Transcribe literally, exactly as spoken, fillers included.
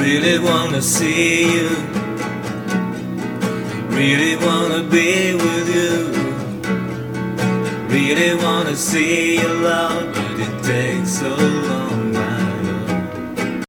really wanna see you, really wanna be with you, really wanna see your love, but it takes so long.